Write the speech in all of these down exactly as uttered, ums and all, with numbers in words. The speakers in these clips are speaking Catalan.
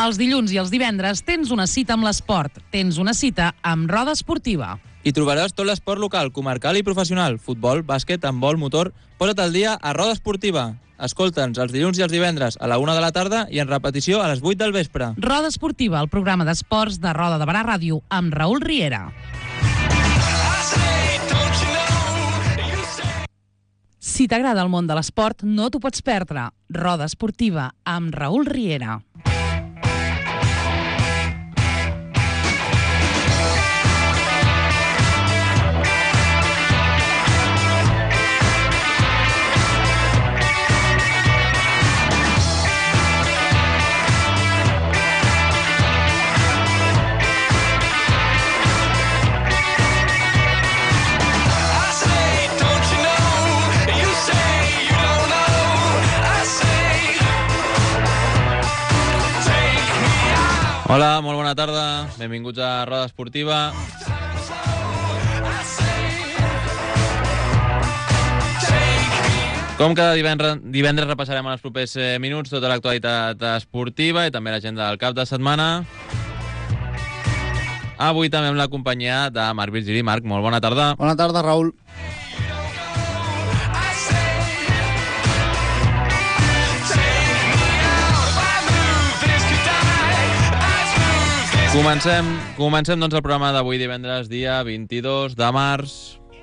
Els dilluns i els divendres tens una cita amb l'esport. Tens una cita amb Roda Esportiva. Hi trobaràs tot l'esport local, comarcal i professional. Futbol, bàsquet, handbol, motor... Posa't al dia a Roda Esportiva. Escolta'ns els dilluns i els divendres a la una de la tarda i en repetició a les vuit del vespre. Roda Esportiva, el programa d'esports de Roda de Barà Ràdio amb Raül Riera. Si t'agrada el món de l'esport, no t'ho pots perdre. Roda Esportiva amb Raül Riera. Hola, molt bona tarda. Benvinguts a Roda Esportiva. Com cada divendres, divendres repassarem en els propers eh, minuts tota l'actualitat esportiva i també l'agenda del cap de setmana. Avui també amb la companyia de Marc Virgili. Marc, molt bona tarda. Bona tarda, Raül. Comencem, comencem doncs el programa d'avui divendres, dia vint-i-dos de març.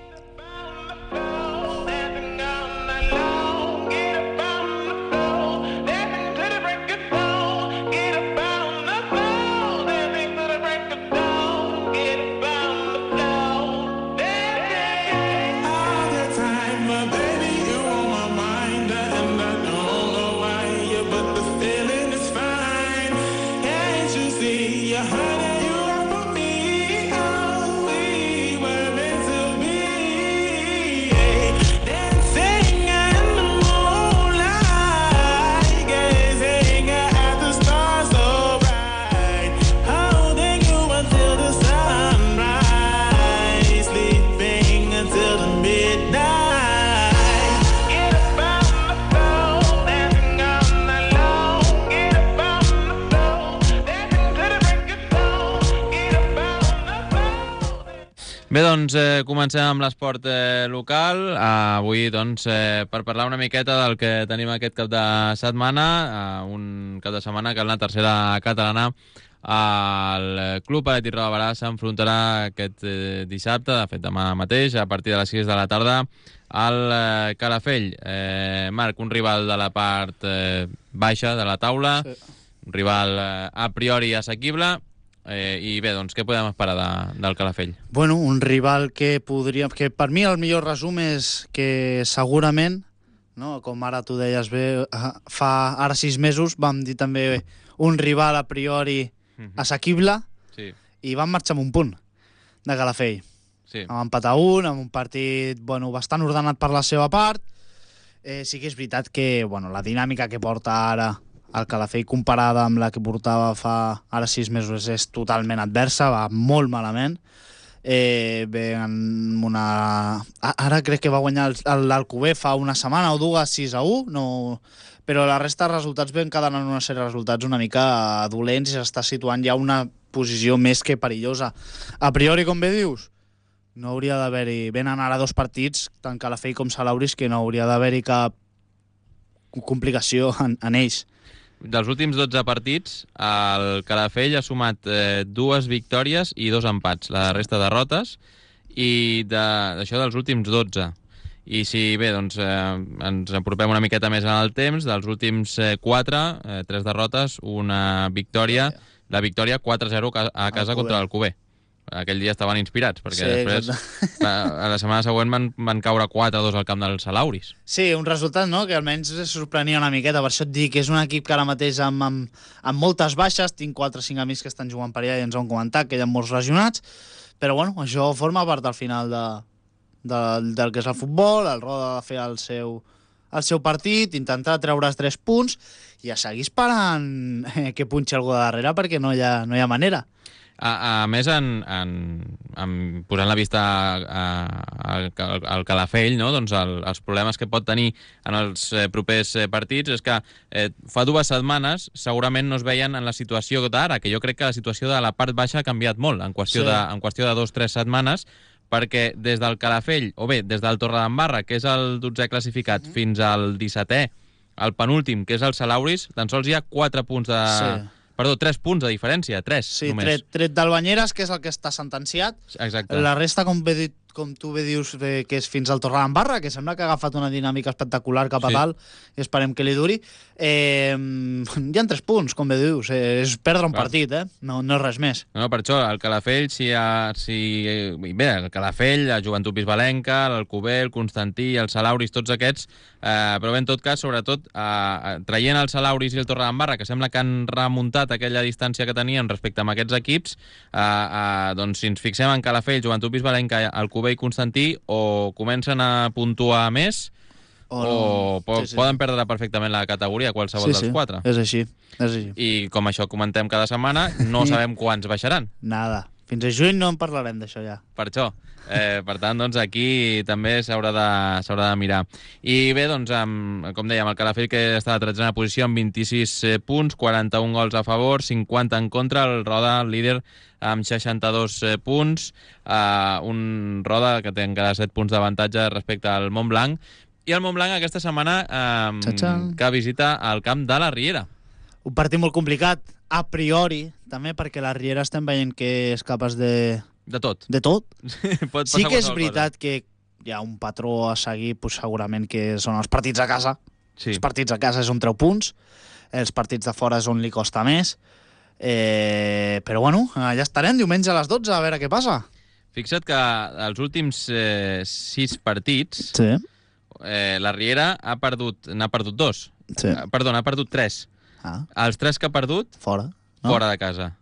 Bé, doncs, eh, comencem amb l'esport eh, local. Uh, avui, doncs, eh, per parlar una miqueta del que tenim aquest cap de setmana, uh, un cap de setmana que en la tercera catalana el Club Atlètic Roda de Barà s'enfrontarà aquest eh, dissabte, de fet demà mateix, a partir de les sis de la tarda, al eh, Calafell. Eh, Marc, un rival de la part eh, baixa de la taula, sí. Un rival eh, a priori assequible. Eh, I bé, doncs, què podem esperar de, del Calafell? Bueno, un rival que podria... que per mi el millor resum és que segurament, no, com ara tu deies bé, fa ara sis mesos vam dir també un rival a priori assequible, sí. I vam marxar amb un punt de Calafell. Sí. Vam empatar un, amb un partit bueno, bastant ordenat per la seva part. Eh, sí que és veritat que bueno, la dinàmica que porta ara el Calafell comparada amb la que portava fa ara sis mesos és totalment adversa, va molt malament. Eh, bé, en una... Ara crec que va guanyar l'Alcover fa una setmana o dues, sis a u, no... però la resta de resultats ven quedant en una sèrie de resultats una mica dolents i s'està situant ja una posició més que perillosa. A priori, com bé dius, no hauria d'haver-hi... Venen ara dos partits, tant Calafell com Salauris, que no hauria d'haver-hi cap complicació en, en ells. Dels últims dotze partits, el Calafell ha sumat eh, dues victòries i dos empats, la resta derrotes, i d'això de, dels últims dotze. I si bé, doncs, eh, ens apropem una miqueta més en el temps, dels últims eh, quatre, eh, tres derrotes, una victòria, la victòria quatre a zero a casa contra l'Alcover. Aquell dia estaven inspirats, perquè sí, després a, a la setmana següent van, van caure quatre a dos al camp dels Salauris. Sí, un resultat no? Que almenys sorprenia una miqueta, per això et dic que és un equip que ara mateix amb, amb, amb moltes baixes, tinc quatre o cinc amics que estan jugant per allà i ens ho han comentat, que hi ha molts lesionats, però bueno, això forma part del final de, de, del que és el futbol, el Roda de fer el seu, el seu partit, intentar treure els tres punts i a seguir esperant eh, que punxi algú de darrere perquè no hi ha, no hi ha manera. A, a més, en, en, en posant la vista al Calafell, no? Doncs el, els problemes que pot tenir en els eh, propers eh, partits és que eh, fa dues setmanes segurament no es veien en la situació d'ara, que jo crec que la situació de la part baixa ha canviat molt en qüestió, sí. de, en qüestió de dos o tres setmanes, perquè des del Calafell, o bé, des del Torredembarra, que és el dotzè classificat, mm-hmm. fins al dissetè, el penúltim, que és el Salauris, tan sols hi ha quatre punts de... Sí. Perdó, tres punts de diferència, tres sí, només. Sí, tret, tret del Banyeres, que és el que està sentenciat. Exacte. La resta, com, bé dit, com tu bé dius, eh, que és fins al Torredembarra, que sembla que ha agafat una dinàmica espectacular cap a sí. dalt, i esperem que li duri. Eh, hi ha tres punts, com bé dius, eh, és perdre un Clar. partit, eh? No, no és res més. No, per això, el Calafell, si hi ha... Si, bé, el Calafell, la Joventut Bisbalenca, l'Alcover, el Constantí, el Salauris, tots aquests, eh, però bé, en tot cas, sobretot, eh, traient el Salauris i el Torredembarra, que sembla que han remuntat aquella distància que tenien respecte a aquests equips, eh, eh, doncs si ens fixem en Calafell, Joventut Bisbalenca, Alcover i Constantí, o comencen a puntuar més o, no. o po sí, sí. poden perdre perfectament la categoria qualsevol sí, dels sí. quatre. És així, és així. I com això comentem cada setmana, no sabem quants baixaran. Nada. Fins a juny no en parlarem d'això ja. Per això. Eh, per tant, doncs, aquí també s'haurà de, s'haurà de mirar. I bé, doncs, amb, com dèiem, el Calafell, que està a la tretzena posició amb vint-i-sis punts, quaranta-un gols a favor, cinquanta en contra, el Roda, el líder, amb seixanta-dos punts, eh, un Roda que té encara set punts d'avantatge respecte al Montblanc, i el Montblanc aquesta setmana eh, que visita el camp de la Riera. Un partit molt complicat, a priori, també, perquè la Riera estem veient que és capaç de... De tot. De tot. Pot sí que és veritat cosa. Que hi ha un patró a seguir, pues, segurament que són els partits a casa. Sí. Els partits a casa és on treu punts, els partits de fora és on li costa més. Eh, però bueno, ja estarem diumenge a les dotze a veure què passa. Fixa't que els últims eh, sis partits sí. eh, la Riera ha perdut, n'ha perdut dos. Sí. Perdó, n'ha perdut tres. Ah. Els tres que ha perdut, fora, no? Fora de casa.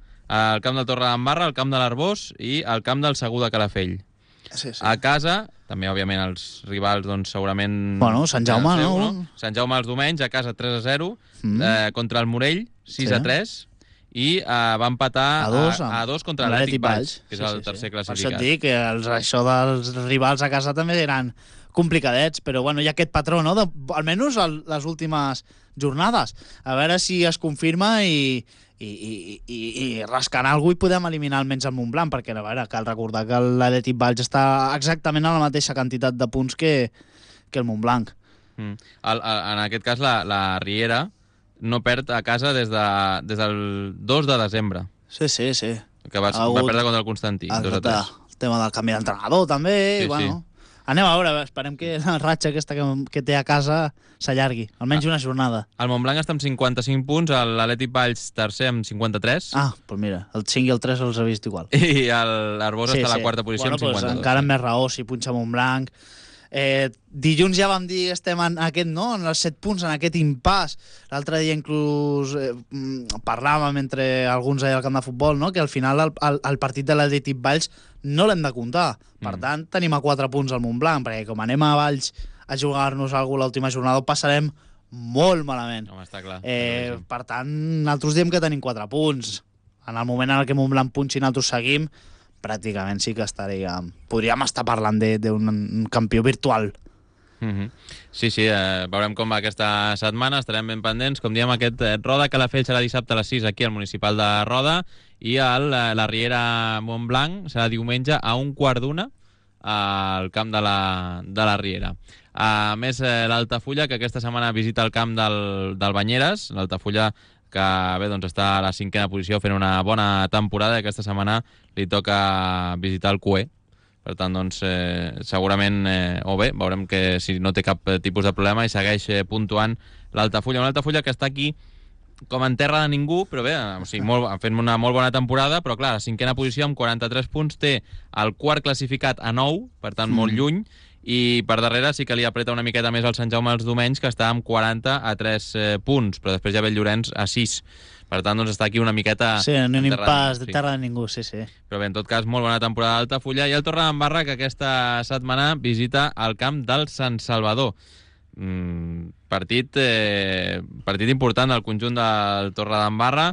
El camp del Torredembarra, el camp de l'Arbós i el camp del Segur de Calafell. Sí, sí. A casa, també, òbviament, els rivals, doncs, segurament... Bueno, Sant Jaume, seu, no? no? Sant Jaume els diumenys, a casa tres a zero, mm. eh, contra el Morell, sis a tres, i eh, va empatar a dos, a, a dos contra l'Atlètic Valls, que és sí, el sí, tercer sí. classificat. Per això et dic que els, això dels rivals a casa també eren complicadets, però bueno, hi ha aquest patró, no? De, almenys el, les últimes jornades. A veure si es confirma i... I, i, i, i rascant alguna cosa i podem eliminar almenys el Montblanc, perquè a veure, cal recordar que l'Atlètic Valls està exactament a la mateixa quantitat de punts que, que el Montblanc. Mm. El, el, en aquest cas, la, la Riera no perd a casa des, de, des del dos de desembre. Sí, sí, sí. Que va, va perdre contra el Constantí, el, dos a tres. El tema del canvi d'entrenador, també, sí, i bueno... Sí. Anem a veure, esperem que la ratxa aquesta que, que té a casa s'allargui, almenys una jornada. El Montblanc està amb cinquanta-cinc punts, l'Atlètic Valls tercer amb cinquanta-tres. Ah, doncs pues mira, el cinc i el tres els ha vist igual. I l'Arbós sí, està a la quarta posició bueno, amb cinquanta-dos. Pues encara amb més raó, si punxa Montblanc. Eh, dilluns ja vam dir que estem en aquest, no?, en els set punts, en aquest impàs. L'altre dia inclús eh, parlàvem entre alguns allà al camp de futbol, no?, que al final el, el, el partit de l'Atlètic Valls no l'hem de comptar. Per mm. tant, tenim a quatre punts al Montblanc, perquè com anem a Valls a jugar-nos alguna cosa l'última jornada, ho passarem molt malament. Home, està clar. Eh, per tant, nosaltres diem que tenim quatre punts. En el moment en què Montblanc punxi i nosaltres seguim, pràcticament sí que estaríem... Podríem estar parlant d'un campió virtual. Mm-hmm. Sí, sí, eh, veurem com va aquesta setmana, estarem ben pendents. Com diem, aquest eh, Roda Calafell serà dissabte a les sis aquí al municipal de Roda i el, la Riera Montblanc serà diumenge a un quart d'una al camp de la, de la Riera. A més, eh, l'Altafulla, que aquesta setmana visita el camp del, del Banyeres, l'Altafulla que bé, doncs està a la cinquena posició fent una bona temporada i aquesta setmana li toca visitar el Cué. Per tant, doncs, eh, segurament, eh, o bé, veurem que si no té cap tipus de problema i segueix eh, puntuant l'Altafulla. Una Altafulla que està aquí com en terra de ningú, però bé, o sigui, molt, fent una molt bona temporada, però clar, a cinquena posició amb quaranta-tres punts té el quart classificat a nou, per tant, molt mm. lluny, i per darrere sí que li apreta una miqueta més el Sant Jaume els diumenys, que està amb quaranta a tres eh, punts, però després ja ve el Llorenç a sis. Per tant, doncs està aquí una miqueta... Sí, en un impàs de terra de ningú, sí, sí. Però bé, en tot cas, molt bona temporada d'Altafulla. I el Torredembarra, que aquesta setmana visita el camp del Sant Salvador. Mm, partit, eh, partit important del conjunt del Torredembarra.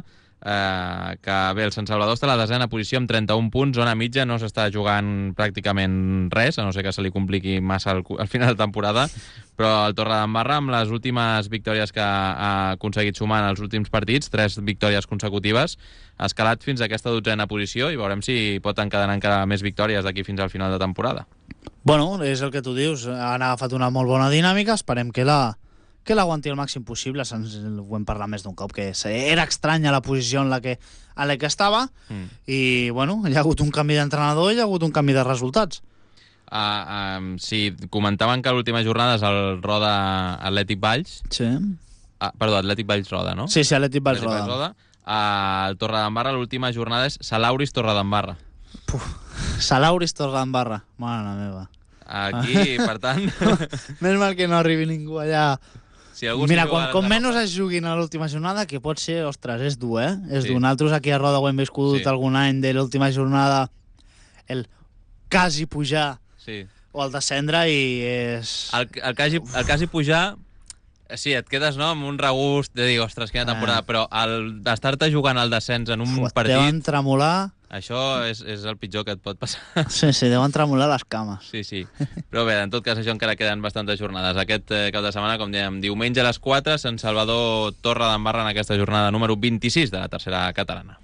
Eh, que bé, el Sant Salvador està a la desena posició amb trenta-un punts, zona mitja, no s'està jugant pràcticament res, a no ser que se li compliqui massa al, al final de temporada, però el Torredembarra, amb les últimes victòries que ha aconseguit sumar en els últims partits, tres victòries consecutives, ha escalat fins a aquesta dotzena posició i veurem si pot encadenar encara més victòries d'aquí fins al final de temporada. Bueno, és el que tu dius, han agafat una molt bona dinàmica, esperem que la que l'aguanti el màxim possible, se'ns ho hem parlat més d'un cop, que era estranya la posició en la que, en la que estava, mm. i bueno, hi ha hagut un canvi d'entrenador i hi ha hagut un canvi de resultats. Uh, um, sí, comentaven que l'última jornada és el Roda Atlètic Valls. Sí. Ah, perdó, Atlètic Valls Roda, no? Sí, sí, Atlètic Valls Roda. Roda. Uh, el Torredembarra, l'última jornada és Salauris Torredembarra. Puf, Salauris Torredembarra, mare meva. Aquí, per tant... Més mal que no arribi ningú allà. Si algú Mira, quan, com menys es juguin a l'última jornada, que pot ser, ostres, és dur, eh? És sí. dur. Nosaltres aquí a Roda ho hem viscut sí. algun any de l'última jornada, el quasi pujar sí. o el descendre, i és... El, el, quasi, el quasi pujar, sí, et quedes no, amb un regust de dir, ostres, quina temporada, eh. però el d'estar-te jugant al descens en un Uf, partit... Deuen tremolar... Això és, és el pitjor que et pot passar. Sí, sí, deuen tremolar les cames. Sí, sí. Però bé, en tot cas, això encara queden bastantes jornades. Aquest eh, cap de setmana, com dèiem, diumenge a les quatre, Sant Salvador Torredembarra en aquesta jornada número vint-i-sis de la tercera catalana.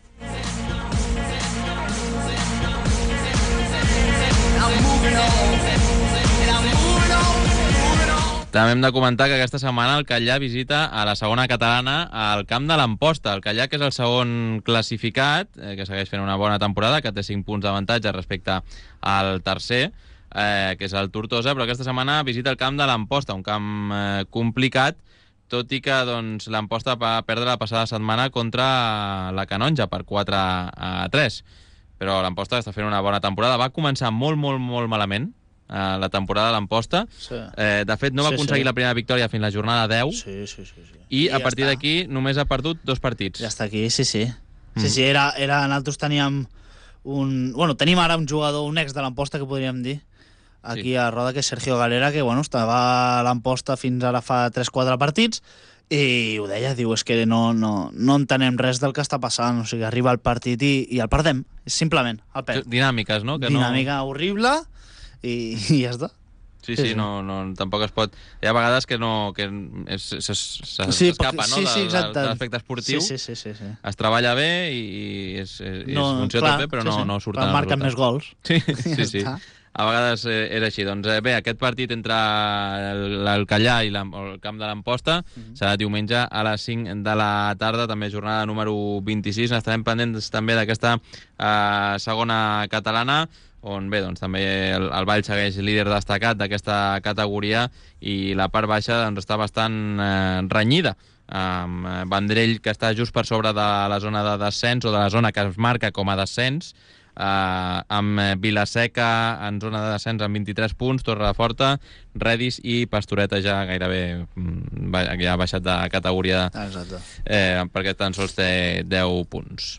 També hem de comentar que aquesta setmana el Callà visita a la segona catalana al camp de l'Amposta. El Callà, que és el segon classificat, eh, que segueix fent una bona temporada, que té cinc punts d'avantatge respecte al tercer, eh, que és el Tortosa, però aquesta setmana visita el camp de l'Amposta, un camp eh, complicat, tot i que doncs, l'Amposta va perdre la passada setmana contra la Canonja per quatre a tres. Però l'Amposta està fent una bona temporada. Va començar molt, molt, molt malament la temporada de l'Amposta. Sí. Eh, de fet, no va sí, aconseguir sí. la primera victòria fins la jornada deu. Sí, sí, sí, sí. I, I a ja partir d'aquí només ha perdut dos partits. Ja està aquí, sí, sí. Mm. Sí, sí, era, era, nosaltres teníem un... Bueno, tenim ara un jugador, un ex de l'Amposta, que podríem dir, aquí sí. a Roda, que és Sergio Galera, que, bueno, estava a l'Amposta fins ara fa tres quatre partits, i ho deia, diu, és que no, no, no entenem res del que està passant, o sigui, arriba el partit i, i el perdem, simplement, el perd. Dinàmiques, no? Que Dinàmica no... horrible, i, i ja està. Sí, sí, sí, no, no, tampoc es pot... Hi ha vegades que no que s'escapa, sí, no? Sí, sí, de, de l'aspecte esportiu. Sí, sí, sí, sí. Es treballa bé i, és, és, no, es funciona clar, tot bé, però sí, no, sí. no surten els marquen més gols. Sí, sí, sí. A vegades és així. Doncs bé, aquest partit entre el, el Callà i la, el camp de l'Amposta mm-hmm. serà diumenge a les cinc de la tarda, també jornada número vint-i-sis. Estarem pendents també d'aquesta uh, segona catalana, on bé, doncs, també el, el Vall segueix líder destacat d'aquesta categoria i la part baixa doncs, està bastant eh, renyida. Um, Vendrell, que està just per sobre de la zona de descens, o de la zona que es marca com a descens, Uh, amb Vilaseca en zona de descens amb vint-i-tres punts, Torreforta, Redis i Pastoreta ja gairebé mm, ja ha baixat de categoria. Exacte. Eh, perquè tan sols té deu punts.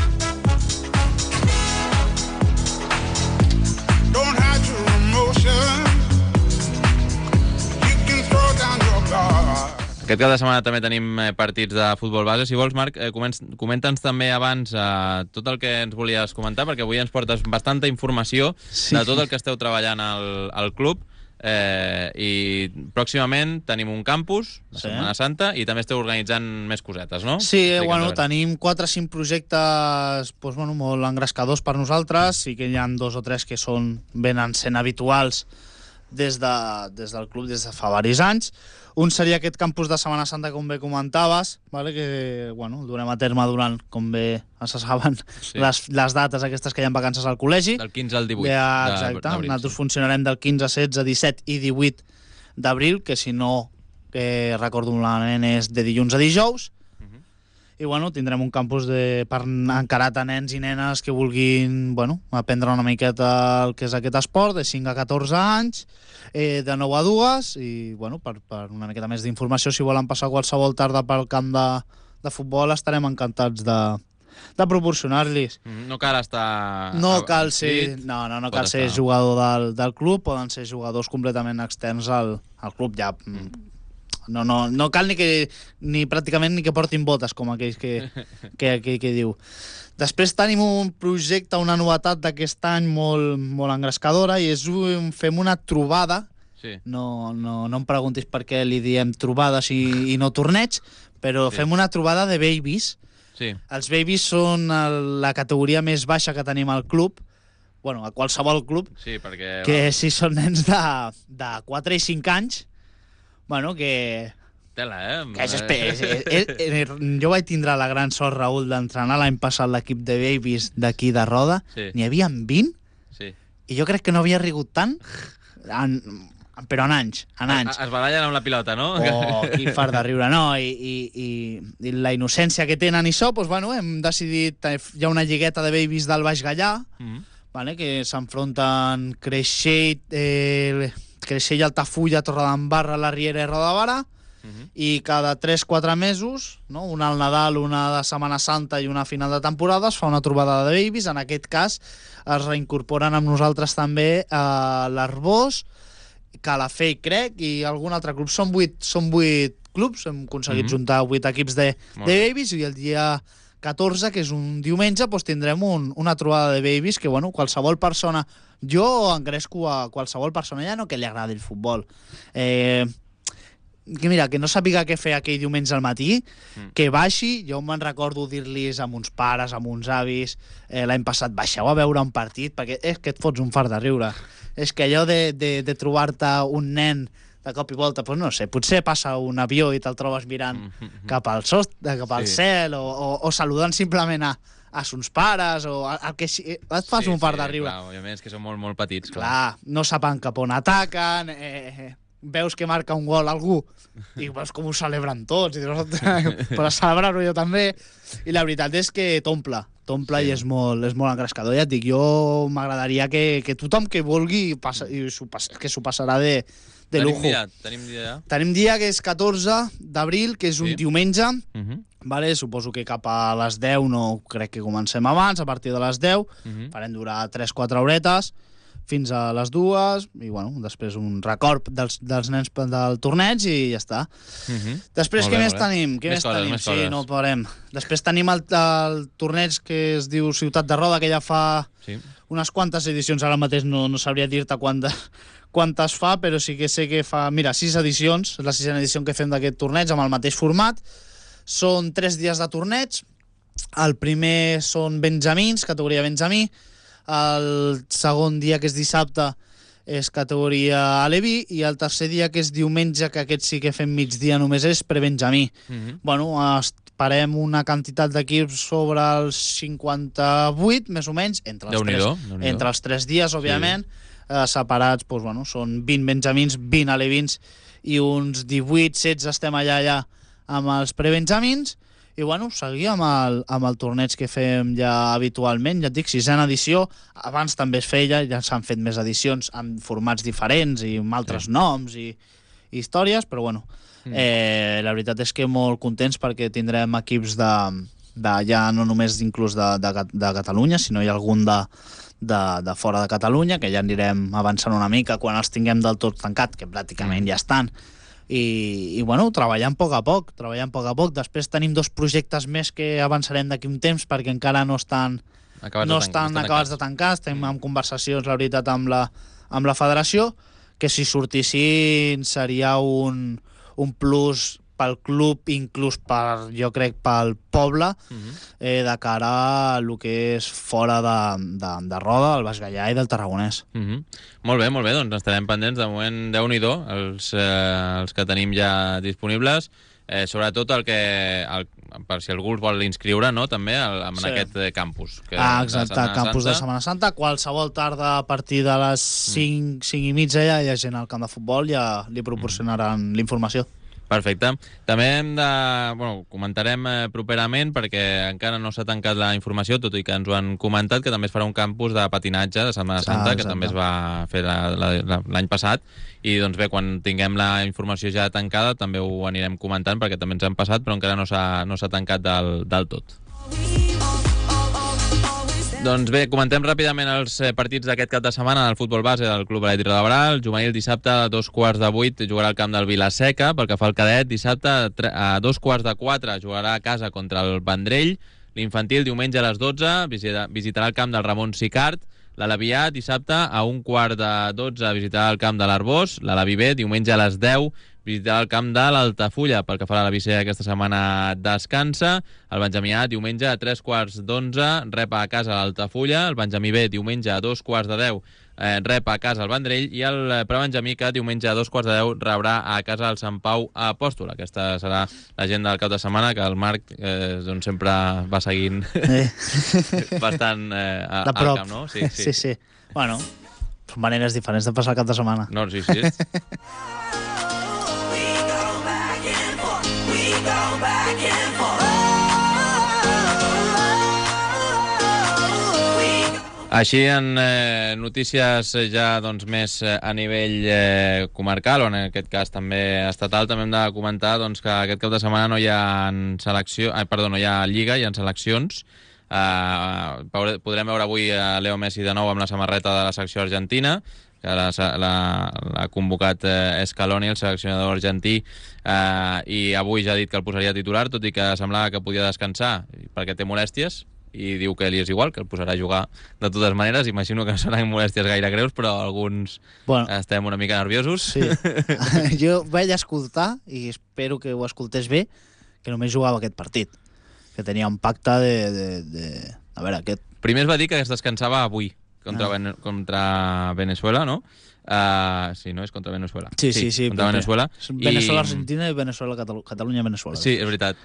Don't hide your emotion. You can throw down your guard. Aquest cap de setmana també tenim partits de futbol base. Si vols, Marc, comenta'ns també abans eh, tot el que ens volies comentar, perquè avui ens portes bastanta informació sí. de tot el que esteu treballant al, al club. Eh, I pròximament tenim un campus, la sí. Setmana Santa, i també esteu organitzant més cosetes, no? Sí, sí bueno, tenim quatre o cinc projectes doncs, bueno, molt engrescadors per nosaltres, i que hi ha dos o tres que són venen sent habituals des, de, des del club des de fa diversos anys. Un seria aquest campus de Setmana Santa, com bé comentaves, vale? Que bueno, el durem a terme durant, com bé se saben, sí. les, les dates aquestes que hi ha vacances al col·legi. Del quinze al divuit. Ja, exacte. Nosaltres sí. funcionarem del quinze, setze, disset i divuit d'abril, que si no que recordo malament és de dilluns a dijous. Uh-huh. I bueno, tindrem un campus de, per encarar a nens i nenes que vulguin bueno, aprendre una miqueta el que és aquest esport, de cinc a catorze anys, eh, de nou a dues, i bueno, per, per una miqueta més d'informació, si volen passar qualsevol tarda pel camp de, de futbol, estarem encantats de, de proporcionar-los. No cal estar... No cal ser, no, no, no cal ser jugador del, del club, poden ser jugadors completament externs al, al club. Ja, no, no, no cal ni que ni pràcticament ni que portin botes, com aquells que, que, que, que diu. Després tenim un projecte, una novetat d'aquest any molt, molt engrescadora, i és un, fem una trobada. Sí. No, no, no em preguntis per què li diem trobades i, i no torneig, però sí. Fem una trobada de babies. Sí. Els babies són el, la categoria més baixa que tenim al club, bueno, a qualsevol club, sí, perquè, que va. Si són nens de, de quatre i cinc anys, bueno, que... Tela, eh? Que és, és, és, és, jo vaig tindre la gran sort, Raül, d'entrenar l'any passat l'equip de babies d'aquí de Roda. Sí. N'hi havia vint, sí. I jo crec que no havia rigut tant, en, però en anys, en anys. Es, es barallen amb la pilota, no? Oh, quin fart de riure, no? I, i, i, i la innocència que tenen i això, doncs, bueno, hem decidit... Hi ha una lligueta de babies del Baix Gallà, mm-hmm. vale, que s'enfronten Creixell, eh, Creixell, Altafulla, Torredembarra, la Riera i Roda de Barà, uh-huh. I cada tres quatre mesos, no? Una al Nadal, una de Setmana Santa i una final de temporada, es fa una trobada de babies. En aquest cas es reincorporen amb nosaltres també a l'Arbós, Calafell, crec, i algun altre club. Són vuit, són vuit clubs, hem aconseguit uh-huh. juntar vuit equips de, de babies, i el dia catorze, que és un diumenge, doncs tindrem un, una trobada de babies que, bueno, qualsevol persona... Jo engresco a qualsevol persona, ja no que li agradi el futbol. Eh... que mira, que no sàpiga què fer aquell diumenge al matí, mm. que baixi. Jo me'n recordo dir-los amb uns pares, amb uns avis, eh, l'any passat, baixeu a veure un partit, perquè és que et fots un fart de riure. És que allò de, de, de trobar-te un nen de cop i volta, doncs no sé, potser passa un avió i te'l trobes mirant mm-hmm. cap al sostre, cap al sí. cel, o, o, o saludant simplement a, a sons pares, o a, a que et fas sí, un fart sí, de riure. Clar, òbviament, és que són molt, molt petits. Clar, clar no saben cap on ataquen, eh, veus que marca un gol algú i veus com ho celebren tots, i dius, per celebrar-ho jo també, i la veritat és que t'omple, t'omple sí. I és molt, és molt engrescador. Ja et dic, jo m'agradaria que, que tothom que vulgui passa, i que s'ho passarà de, de tenim lujo. Dia, tenim dia ja? Tenim dia, que és catorze d'abril, que és sí. un diumenge, uh-huh. vale? Suposo que cap a les deu, no crec que comencem abans, a partir de les deu, uh-huh. farem durar tres quatre horetes, fins a les dues, i bueno, després un record dels, dels nens del torneig i ja està. Uh-huh. Després, què més tenim? Què més, més coses, tenim? Més sí, no parem. Després tenim el, el torneig que es diu Ciutat de Roda, que ja fa sí. unes quantes edicions, ara mateix no, no sabria dir-te quantes, quantes fa, però sí que sé que fa, mira, sis edicions, és la sisena edició que fem d'aquest torneig, amb el mateix format. Són tres dies de torneig. El primer són benjamins, categoria benjamí. El segon dia, que és dissabte, és categoria aleví, i el tercer dia, que és diumenge, que aquest sí que fem migdia només, és prebenjamí. Mm-hmm. Bueno, esperem una quantitat d'equips sobre els cinquanta-vuit, més o menys, entre els, tres, entre els tres dies, òbviament, sí. eh, separats, doncs, bueno, són vint benjamins, vint alevins, i uns divuit setze estem allà, allà amb els prebenjamins. I bueno, seguir amb el, amb el torneig que fem ja habitualment, ja et dic, sisena edició, abans també es feia, ja s'han fet més edicions amb formats diferents i amb altres sí. noms i, i històries, però bueno, mm. eh, la veritat és que molt contents perquè tindrem equips de, de ja no només inclús de, de, de Catalunya, sinó hi ha algun de, de, de fora de Catalunya, que ja anirem avançant una mica quan els tinguem del tot tancat, que pràcticament mm. ja estan. I, i bueno, treballant a poc a poc, treballant a poc a poc. Després tenim dos projectes més que avançarem d'aquí un temps perquè encara no estan, acabats no de estan estan acabats de tancar. Estem en conversacions, la veritat, amb la, amb la federació, que si sortissin seria un, un plus pel club, inclús per, jo crec, pel poble, uh-huh. eh, de cara a el que és fora de, de, de Roda, el Baix Gallà i del Tarragonès. Uh-huh. Molt bé, molt bé, doncs estarem pendents. De moment, Déu-n'hi-do, els, eh, els que tenim ja disponibles. Eh, sobretot el que, el, per si algú els vol inscriure, no?, també, el, en sí. aquest campus. Que ah, exacte, de campus Santa. de Setmana Santa. Qualsevol tarda a partir de les cinc, cinc i mitja ja hi ha gent al camp de futbol, ja li proporcionaran mm. l'informació. Perfecte. També hem de... Bueno, comentarem eh, properament, perquè encara no s'ha tancat la informació, tot i que ens ho han comentat, que també es farà un campus de patinatge de Setmana Santa, ah, que també es va fer l'any passat, i doncs bé, quan tinguem la informació ja tancada també ho anirem comentant, perquè també ens han passat, però encara no s'ha no s'ha tancat del, del tot. Doncs bé, comentem ràpidament els partits d'aquest cap de setmana del futbol base del Club Atlètic Roda. El juvenil dissabte a dos quarts de vuit jugarà al camp del Vila-seca. Pel que fa al cadet, dissabte a dos quarts de quatre jugarà a casa contra el Vendrell. L'infantil diumenge a les dotze visitarà el camp del Ramon Sicart. L'Alavià dissabte a un quart de dotze visitarà el camp de l'Arbós. L'Alavi B diumenge a les deu visitarà el camp de l'Altafulla. Pel que fa a l'Alavi C, aquesta setmana descansa. El Benjamí A diumenge a tres quarts d'onze rep a casa l'Altafulla. El Benjamí B diumenge a dos quarts de deu eh, rep a casa el Vendrell. I el prebenjamí que diumenge a dos quarts de deu rebrà a casa el Sant Pau Apòstol. Aquesta serà l'agenda del cap de setmana, que el Marc eh, doncs sempre va seguint eh. bastant eh, a, de prop. al camp, no? Sí, sí. sí, sí. Bueno, són maneres diferents de passar el cap de setmana. No, sí, sí. Així, en eh, notícies ja doncs, més eh, a nivell eh, comarcal, o en aquest cas també estatal, també hem de comentar doncs, que aquest cap de setmana no hi ha selecció, eh, perdó, no hi ha lliga, hi ha seleccions. Eh, podrem veure avui a Leo Messi de nou amb la samarreta de la selecció argentina, que l'ha convocat eh, Scaloni, el seleccionador argentí, eh, i avui ja ha dit que el posaria titular, tot i que semblava que podia descansar perquè té molèsties, i diu que li és igual, que el posarà a jugar de totes maneres. Imagino que no seran molèsties gaire greus, però alguns bueno, estem una mica nerviosos. Sí. Jo vaig escoltar, i espero que ho escoltés bé, que només jugava aquest partit, que tenia un pacte de... de, de... A veure, aquest... Primer es va dir que es descansava avui contra, ah. ben, contra Venezuela, no? Uh, sí, no? És contra Venezuela. Sí, sí, sí. Contra Venezuela. Venezuela-Argentina i Venezuela-Catalunya-Venezuela. Sí, és veritat.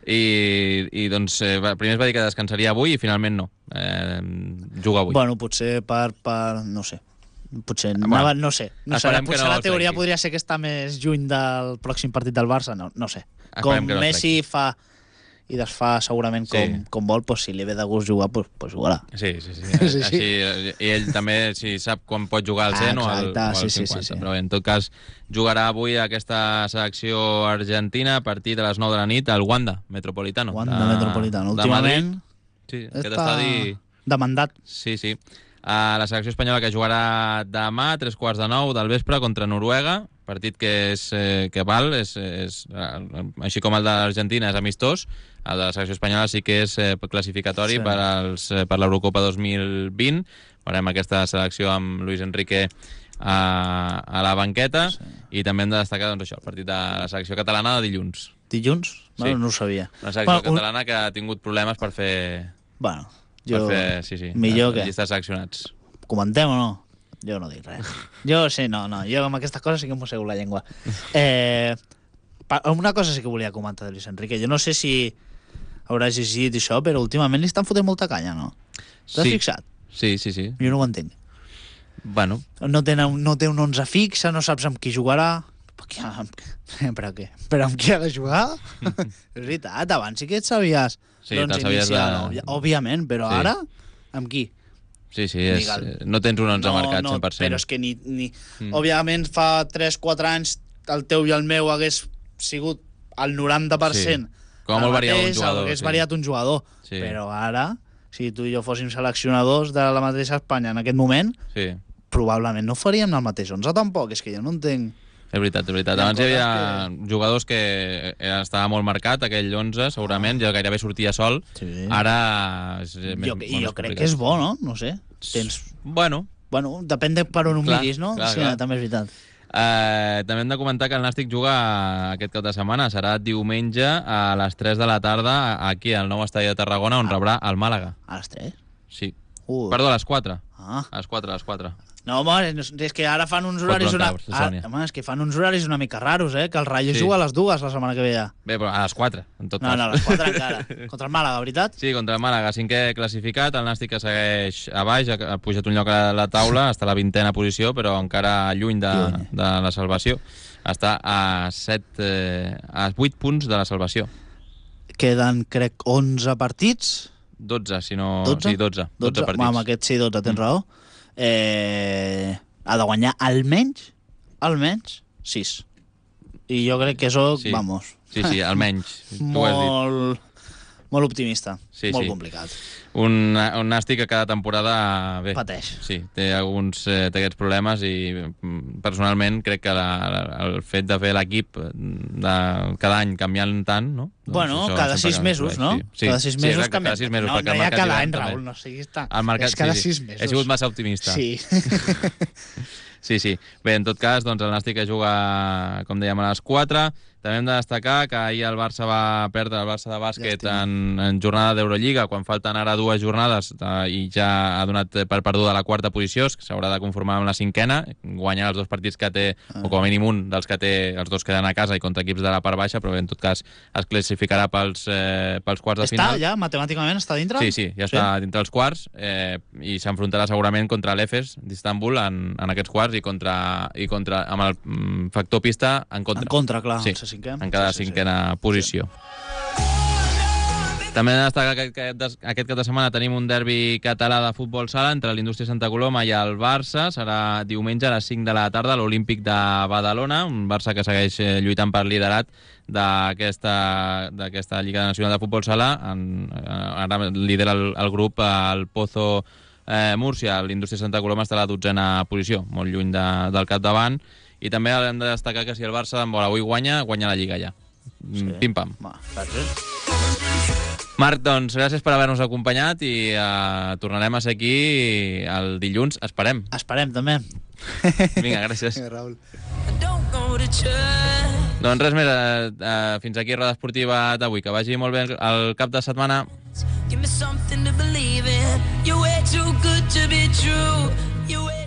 I, i doncs eh, primer es va dir que descansaria avui i finalment no, eh, juga avui. Bueno, potser per, per no sé, potser, bueno, anava, no sé, no sé potser no la teoria podria ser que està més lluny del pròxim partit del Barça, no, no sé. Esperem com no Messi fa i desfà segurament com, sí. com vol, pues, si li ve de gust jugar, pues, pues jugarà. Sí, sí, sí. sí, sí. Així, i ell també si sap quan pot jugar al cent ah, o al, o al sí, cinquanta. Sí, sí, sí. Però bé, en tot cas, jugarà avui aquesta selecció argentina a partir de les nou de la nit al Wanda Metropolitano. Wanda de, Metropolitano. Últimament sí, aquest estadi... demandat. Sí, sí. Uh, la selecció espanyola que jugarà demà a tres quarts de nou del vespre contra Noruega, partit que, és, eh, que val, és, és, eh, així com el de l'Argentina és amistós, el de la selecció espanyola sí que és eh, classificatori sí. per, als, eh, per l'Eurocopa dos mil vint. Veurem aquesta selecció amb Luis Enrique a, a la banqueta sí. i també hem de destacar doncs, això, el partit de la selecció catalana de dilluns. Dilluns? Sí. Bueno, no ho sabia. Una selecció bueno, catalana un... que ha tingut problemes per fer... Bueno, jo... Per fer, sí, sí, millor que... llistes seleccionats. Comentem o no? Jo no dic res. Jo sí, no, no. Jo amb aquestes coses sí que em mossego la llengua. Eh, una cosa sí que volia comentar de Luis Enrique. Jo no sé si hauràs llegit això, però últimament li estan fotent molta canya, no? T'has sí. fixat? Sí, sí, sí. Jo no ho entenc. Bueno. No té, no té un onze fixe, no saps amb qui jugarà. Per a què? Per amb qui ha de jugar? És veritat, abans sí que et sabies. Sí, doncs, te'l sabies de... no, òbviament, però sí. Ara amb qui? Sí, sí, és, no tens un onze no, marcat no, cent per cent. Però és que ni... ni mm. Òbviament fa tres quatre anys el teu i el meu hagués sigut el noranta per cent. Sí. Com molt variat un jugador. Hagués sí. variat un jugador. Sí. Però ara, si tu i jo fóssim seleccionadors de la mateixa Espanya en aquest moment, sí. probablement no faríem el mateix onze tampoc. És que jo no entenc... És veritat, és veritat. Abans hi havia que... jugadors que estava molt marcat, aquell onze, segurament, ja gairebé sortia sol. Sí. Ara... És més, jo I jo crec que és bo, no? No sé. Tens... Bueno. Bueno, depèn de per on ho miris, no? Clar, sí, clar. També és veritat. Uh, també hem de comentar que el Nàstic juga aquest cap de setmana. Serà diumenge a les tres de la tarda aquí al nou estadi de Tarragona, on ah. rebrà el Màlaga. A les tres? Sí. Uh. Perdó, a les quatre. Ah. A les quatre, a les quatre. No, home, és que ara fan uns horaris una... ara, home, és que fan uns horaris una mica raros, eh? Que el Rayo sí. juga a les dues la setmana que ve ja. Bé, però a les quatre, en tot no, cas. No, no, a les quatre encara. Contra el Màlaga, veritat? Sí, contra el Màlaga, cinquè classificat, el Nàstic que segueix a baix, ha pujat un lloc a la taula, està a la vintena posició, però encara lluny de, de la salvació. Està a set, eh, a vuit punts de la salvació. Queden, crec, onze partits. dotze, si no... dotze? Sí, dotze. dotze partits. Amb aquest sí, dotze, tens mm. raó. Eh, ha de guanyar almenys, almenys, sis. I jo crec que això, sí. vamos... Sí, sí, almenys. molt, molt optimista, Sí, molt sí. complicat. Un, un Nàstic que cada temporada... Bé, Pateix. Sí, té alguns eh, té aquests problemes i mm, personalment crec que la, la, el fet de fer l'equip de cada any canviant tant, no? Doncs Bueno, això cada sempre sis canvia, mesos, sí. no? Sí, Cada sis sí, mesos exacte, canvia. cada sis mesos, No, perquè no el hi ha mercat cada d'hivern any, també. Raül, no siguis tan... El mercat, És cada sí, sí. sis mesos. He sigut massa optimista. Sí. Sí, sí. Bé, en tot cas, doncs el Nàstic que juga, com dèiem, a les quatre. També hem de destacar que ahir el Barça va perdre el Barça de bàsquet en, en jornada d'Eurolliga, quan falten ara dues jornades eh, i ja ha donat per perduda la quarta posició, que s'haurà de conformar amb la cinquena, guanyar els dos partits que té, ah. o com a mínim un dels que té, els dos queden a casa i contra equips de la part baixa, però bé, en tot cas es classificarà pels, eh, pels quarts de Està final. ja, matemàticament, està dintre? Sí, sí, ja està sí. dintre els quarts eh, i s'enfrontarà segurament contra l'Efes d'Istanbul en, en aquests quarts i contra, i contra amb el mm, factor pista en contra. En contra, clar, sí, en cinquè. en cada sí, sí, cinquena sí. posició. Sí. També hem de destacar que aquest, aquest cap de setmana tenim un derbi català de futbol sala entre l'Indústria Santa Coloma i el Barça. Serà diumenge a les cinc de la tarda a l'Olímpic de Badalona, un Barça que segueix lluitant per liderat d'aquesta d'aquesta Lliga Nacional de Futbol Sala. En, ara lidera el, el grup el Pozo eh, Múrcia. L'Indústria Santa Coloma està a la dotzena posició, molt lluny de, del capdavant. I també hem de destacar que si el Barça avui guanya, guanya la Lliga ja. Sí. Pim-pam. Marc, doncs, gràcies per haver-nos acompanyat i uh, tornarem a ser aquí el dilluns, esperem. Esperem, també. Vinga, gràcies. Raül. Doncs res més, uh, uh, fins aquí Roda Esportiva d'avui. Que vagi molt bé el cap de setmana. Give me something to believe in. You're way too good to be true. You're way